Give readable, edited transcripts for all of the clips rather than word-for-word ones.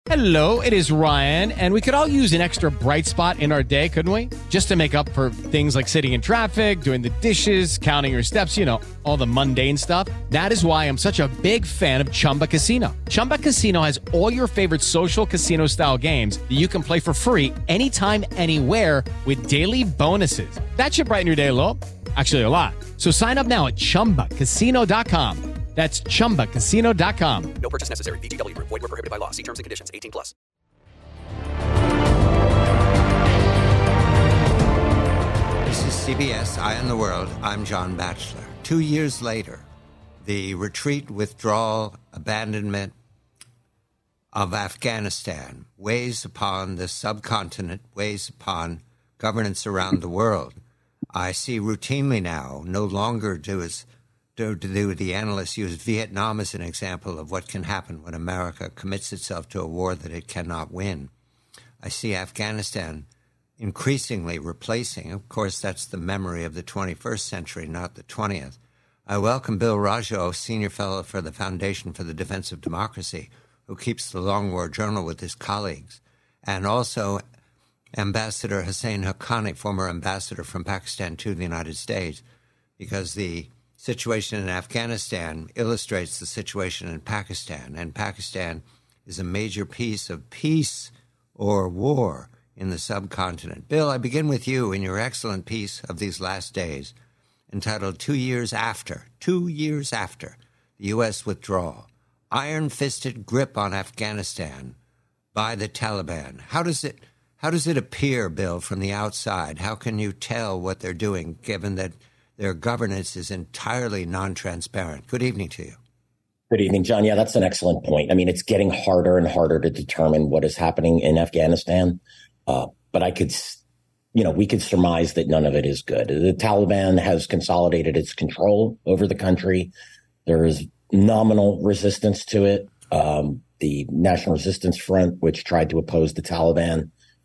Hello, it is Ryan, and we could all use an extra bright spot in our day, couldn't we? Just to make up for things like sitting in traffic, doing the dishes, counting your steps, you know, all the mundane stuff. That is why I'm such a big fan of Chumba Casino. Chumba Casino has all your favorite social casino-style games that you can play for free anytime, anywhere with daily bonuses. That should brighten your day a little. Actually, a lot. So sign up now at ChumbaCasino.com. That's ChumbaCasino.com. No purchase necessary. VGW Group. Void where prohibited by law. See terms and conditions. 18+. This is CBS Eye on the World. I'm John Batchelor. 2 years later, the retreat, withdrawal, abandonment of Afghanistan weighs upon the subcontinent, weighs upon governance around the world. I see routinely now, no longer do the analysts use Vietnam as an example of what can happen when America commits itself to a war that it cannot win. I see Afghanistan increasingly replacing, of course, that's the memory of the 21st century, not the 20th. I welcome Bill Rajo, Senior Fellow for the Foundation for the Defense of Democracy, who keeps the Long War Journal with his colleagues, and also Ambassador Hussein Haqqani, former ambassador from Pakistan to the United States, because the situation in Afghanistan illustrates the situation in Pakistan, and Pakistan is a major piece of peace or war in the subcontinent. Bill, I begin with you in your excellent piece of these last days entitled 2 years after the U.S. withdrawal, iron-fisted grip on Afghanistan by the Taliban. How does it appear, Bill, from the outside? How can you tell what they're doing, given that their governance is entirely non-transparent? Good evening to you. Good evening, John. Yeah, that's an excellent point. I mean, it's getting harder and harder to determine what is happening in Afghanistan. But we could surmise that none of it is good. The Taliban has consolidated its control over the country. There is nominal resistance to it. The National Resistance Front, which tried to oppose the Taliban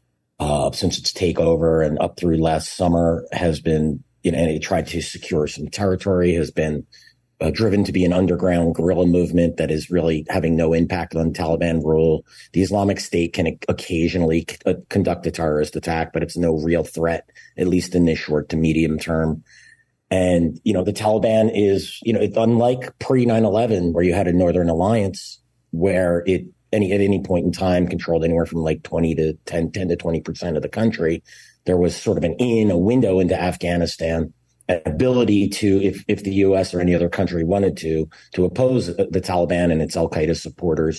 since its takeover and up through last summer, has been, and it tried to secure some territory, has been driven to be an underground guerrilla movement that is really having no impact on Taliban rule. The Islamic State can occasionally conduct a terrorist attack, but it's no real threat, at least in the short to medium term. And, the Taliban is, it's unlike pre-9/11, where you had a Northern Alliance, where it at any point in time controlled anywhere from like 10 to 20% of the country. There was sort of a window into Afghanistan, an ability to, if the U.S. or any other country wanted to oppose the Taliban and its al-Qaeda supporters.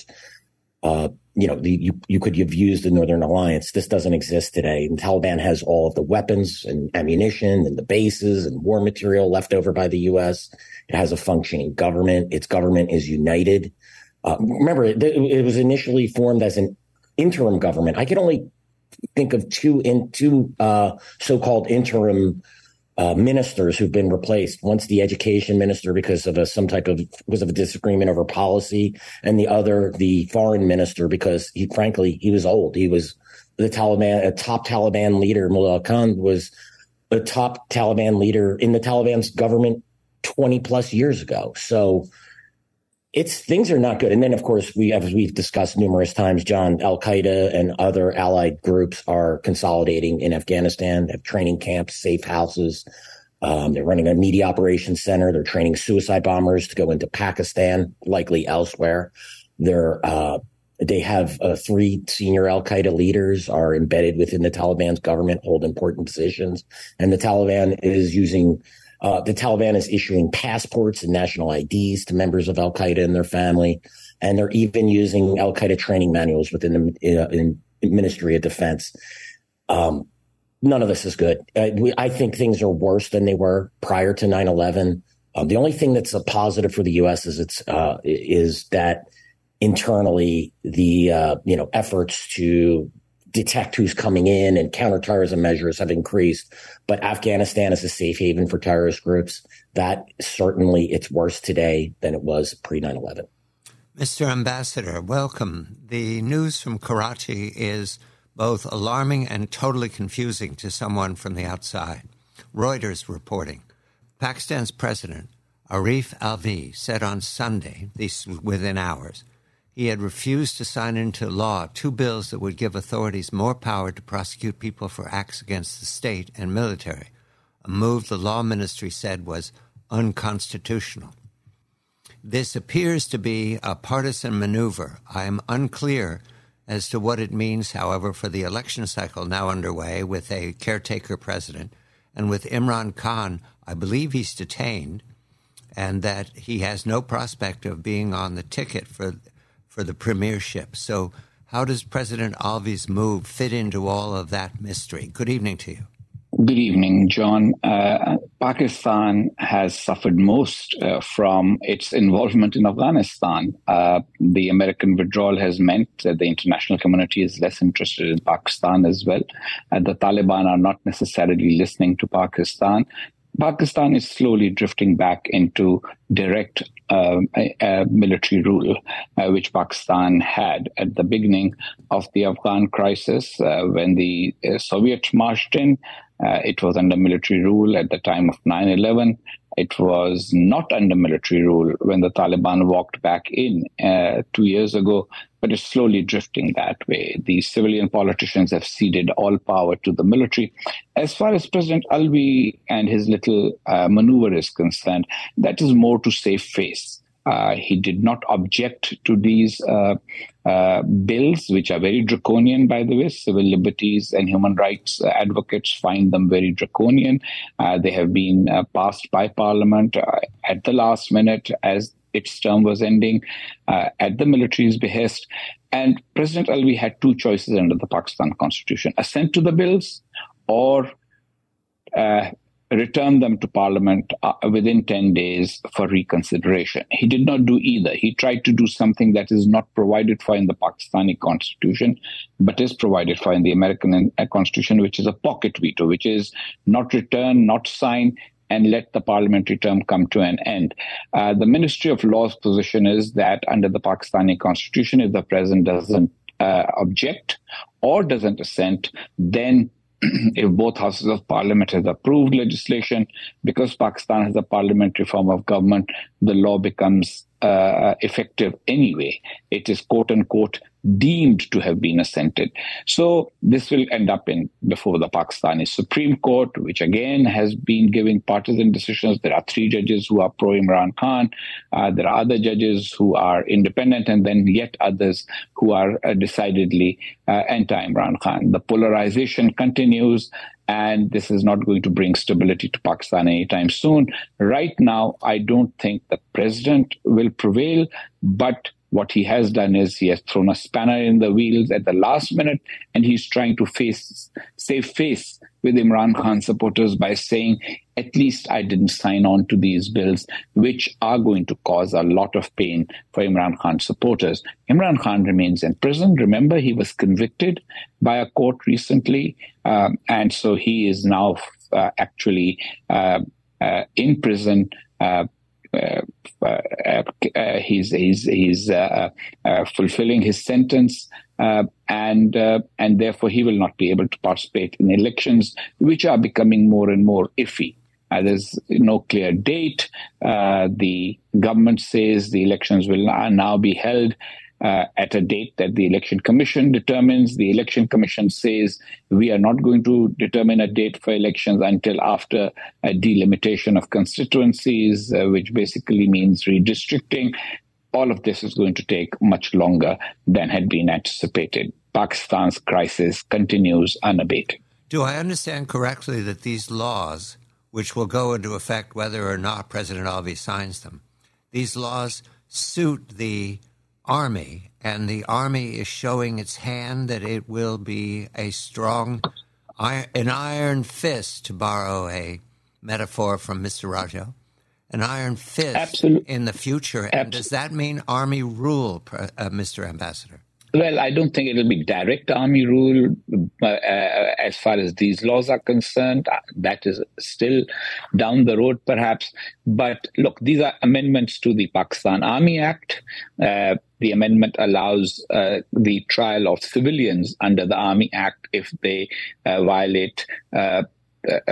You could have used the Northern Alliance. This doesn't exist today. And the Taliban has all of the weapons and ammunition and the bases and war material left over by the U.S. It has a functioning government. Its government is united. Remember, it was initially formed as an interim government. I could only think of two so-called interim ministers who've been replaced. Once the education minister because of a disagreement over policy, and the other, the foreign minister, because he was old. He was a top Taliban leader. Mullah Khan was a top Taliban leader in the Taliban's government 20 plus years ago. So things are not good. And then, of course, as we've discussed numerous times, John, Al-Qaeda and other allied groups are consolidating in Afghanistan. They have training camps, safe houses. They're running a media operations center. They're training suicide bombers to go into Pakistan, likely elsewhere. They have 3 senior Al-Qaeda leaders are embedded within the Taliban's government, hold important positions. And the Taliban is issuing passports and national IDs to members of Al-Qaeda and their family. And they're even using Al-Qaeda training manuals within the Ministry of Defense. None of this is good. I think things are worse than they were prior to 9/11. The only thing that's a positive for the U.S. is that internally the efforts to detect who's coming in and counterterrorism measures have increased. But Afghanistan is a safe haven for terrorist groups. That certainly, it's worse today than it was pre-9/11. Mr. Ambassador, welcome. The news from Karachi is both alarming and totally confusing to someone from the outside. Reuters reporting, Pakistan's president, Arif Alvi, said on Sunday, within hours, he had refused to sign into law 2 bills that would give authorities more power to prosecute people for acts against the state and military, a move the law ministry said was unconstitutional. This appears to be a partisan maneuver. I am unclear as to what it means, however, for the election cycle now underway with a caretaker president. And with Imran Khan, I believe he's detained and that he has no prospect of being on the ticket for the premiership. So how does President Alvi's move fit into all of that mystery? Good evening to you. Good evening, John. Pakistan has suffered most from its involvement in Afghanistan. The American withdrawal has meant that the international community is less interested in Pakistan as well. The Taliban are not necessarily listening to Pakistan. Pakistan is slowly drifting back into direct military rule, which Pakistan had at the beginning of the Afghan crisis. When the Soviets marched in, it was under military rule. At the time of 9/11, it was not under military rule when the Taliban walked back in 2 years ago, but it's slowly drifting that way. The civilian politicians have ceded all power to the military. As far as President Alvi and his little maneuver is concerned, that is more to save face. He did not object to these bills, which are very draconian, by the way. Civil liberties and human rights advocates find them very draconian. They have been passed by Parliament at the last minute as its term was ending, at the military's behest. And President Alvi had 2 choices under the Pakistan Constitution: assent to the bills or return them to Parliament within 10 days for reconsideration. He did not do either. He tried to do something that is not provided for in the Pakistani Constitution, but is provided for in the American Constitution, which is a pocket veto, which is not return, not sign, and let the parliamentary term come to an end. The Ministry of Law's position is that under the Pakistani Constitution, if the president doesn't object or doesn't assent, then if both houses of parliament have approved legislation, because Pakistan has a parliamentary form of government, the law becomes effective anyway. It is quote unquote deemed to have been assented. So this will end up before the Pakistani Supreme Court, which again has been giving partisan decisions. There are 3 judges who are pro-Imran Khan. There are other judges who are independent, and then yet others who are decidedly anti-Imran Khan. The polarization continues, and this is not going to bring stability to Pakistan anytime soon. Right now, I don't think the president will prevail, but what he has done is he has thrown a spanner in the wheels at the last minute, and he's trying to save face with Imran Khan supporters by saying, at least I didn't sign on to these bills, which are going to cause a lot of pain for Imran Khan supporters. Imran Khan remains in prison. Remember, he was convicted by a court recently, and so he is now actually in prison. He's fulfilling his sentence, and therefore he will not be able to participate in elections, which are becoming more and more iffy. There's no clear date. The government says the elections will now be held at a date that the Election Commission determines. The Election Commission says we are not going to determine a date for elections until after a delimitation of constituencies, which basically means redistricting. All of this is going to take much longer than had been anticipated. Pakistan's crisis continues unabated. Do I understand correctly that these laws, which will go into effect whether or not President Alvi signs them, these laws suit the Army, and the Army is showing its hand that it will be a strong, an iron fist, to borrow a metaphor from Mr. Rajo, an iron fist in the future? And does that mean Army rule, Mr. Ambassador? Well, I don't think it will be direct army rule as far as these laws are concerned. That is still down the road, perhaps. But look, these are amendments to the Pakistan Army Act. The amendment allows the trial of civilians under the Army Act if they violate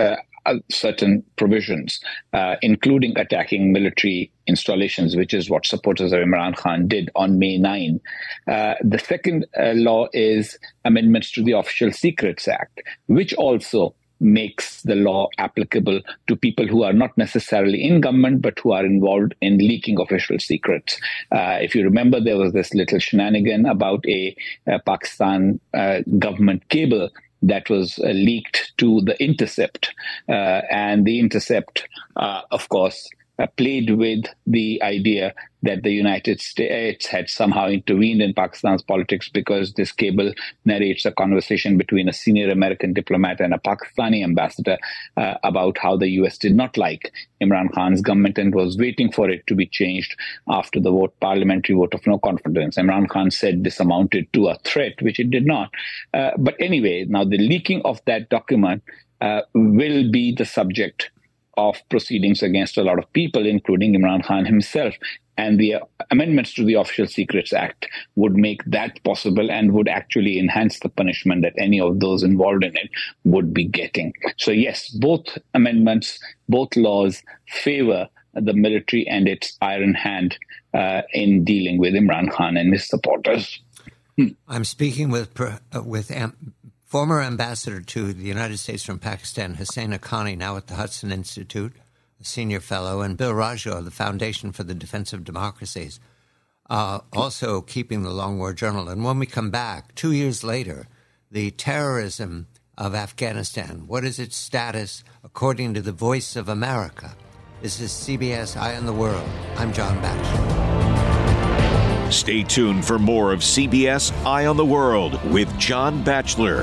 certain provisions, including attacking military installations, which is what supporters of Imran Khan did on May 9. The second law is amendments to the Official Secrets Act, which also makes the law applicable to people who are not necessarily in government, but who are involved in leaking official secrets. If you remember, there was this little shenanigan about a Pakistan government cable that was leaked to The Intercept. And The Intercept, of course, played with the idea that the United States had somehow intervened in Pakistan's politics because this cable narrates a conversation between a senior American diplomat and a Pakistani ambassador about how the U.S. did not like Imran Khan's government and was waiting for it to be changed after the parliamentary vote of no confidence. Imran Khan said this amounted to a threat, which it did not. But anyway, now the leaking of that document will be the subject of proceedings against a lot of people, including Imran Khan himself. And the amendments to the Official Secrets Act would make that possible and would actually enhance the punishment that any of those involved in it would be getting. So yes, both amendments, both laws favor the military and its iron hand in dealing with Imran Khan and his supporters. I'm speaking with former ambassador to the United States from Pakistan, Hussein Haqqani, now at the Hudson Institute, a senior fellow, and Bill Rajo of the Foundation for the Defense of Democracies, also keeping the Long War Journal. And when we come back, 2 years later, the terrorism of Afghanistan, what is its status according to the Voice of America? This is CBS Eye on the World. I'm John Batchelor. Stay tuned for more of CBS Eye on the World with John Batchelor.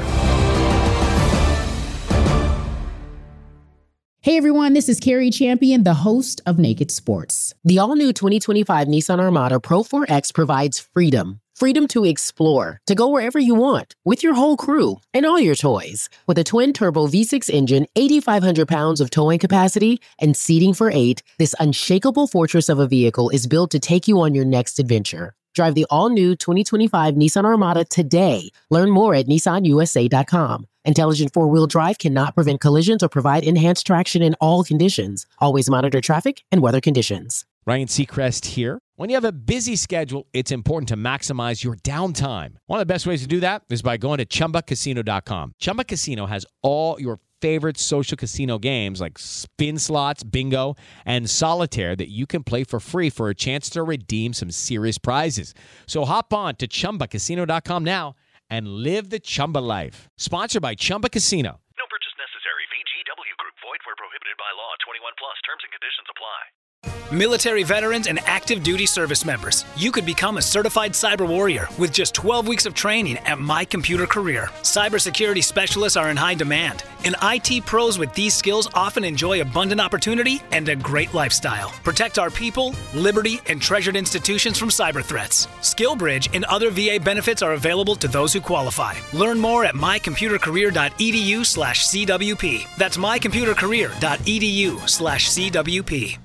Hey everyone, this is Carrie Champion, the host of Naked Sports. The all-new 2025 Nissan Armada Pro 4X provides freedom. Freedom to explore, to go wherever you want, with your whole crew and all your toys. With a twin-turbo V6 engine, 8,500 pounds of towing capacity, and seating for 8, this unshakable fortress of a vehicle is built to take you on your next adventure. Drive the all-new 2025 Nissan Armada today. Learn more at nissanusa.com. Intelligent four-wheel drive cannot prevent collisions or provide enhanced traction in all conditions. Always monitor traffic and weather conditions. Ryan Seacrest here. When you have a busy schedule, it's important to maximize your downtime. One of the best ways to do that is by going to ChumbaCasino.com. Chumba Casino has all your favorite social casino games like spin slots, bingo, and solitaire that you can play for free for a chance to redeem some serious prizes. So hop on to ChumbaCasino.com now and live the Chumba life. Sponsored by Chumba Casino. No purchase necessary. VGW Group. Void where prohibited by law. 21 plus. Terms and conditions apply. Military veterans and active duty service members, you could become a certified cyber warrior with just 12 weeks of training at My Computer Career. Cybersecurity specialists are in high demand, and IT pros with these skills often enjoy abundant opportunity and a great lifestyle. Protect our people, liberty, and treasured institutions from cyber threats. SkillBridge and other VA benefits are available to those who qualify. Learn more at mycomputercareer.edu/CWP. That's mycomputercareer.edu/CWP.